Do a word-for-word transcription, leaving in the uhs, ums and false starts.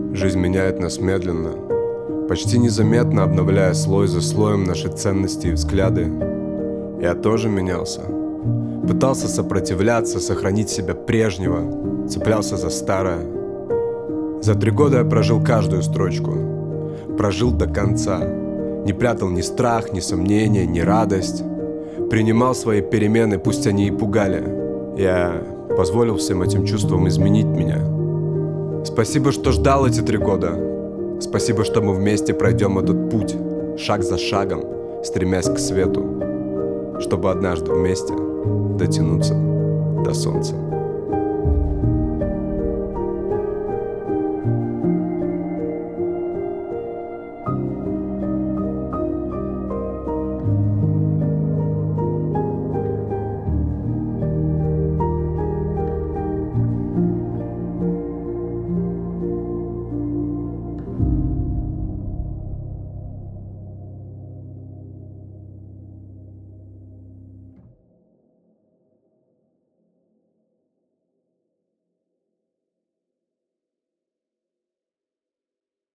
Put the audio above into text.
Жизнь меняет нас медленно, почти незаметно обновляя слой за слоем наши ценности и взгляды. Я тоже менялся. Пытался сопротивляться, сохранить себя прежнего, цеплялся за старое. За три года я прожил каждую строчку, прожил до конца. Не прятал ни страх, ни сомнения, ни радость. Принимал свои перемены, пусть они и пугали. Я позволил всем этим чувствам изменить меня. Спасибо, что ждал эти три года. Спасибо, что мы вместе пройдем этот путь, шаг за шагом, стремясь к свету, чтобы однажды вместе дотянуться до солнца.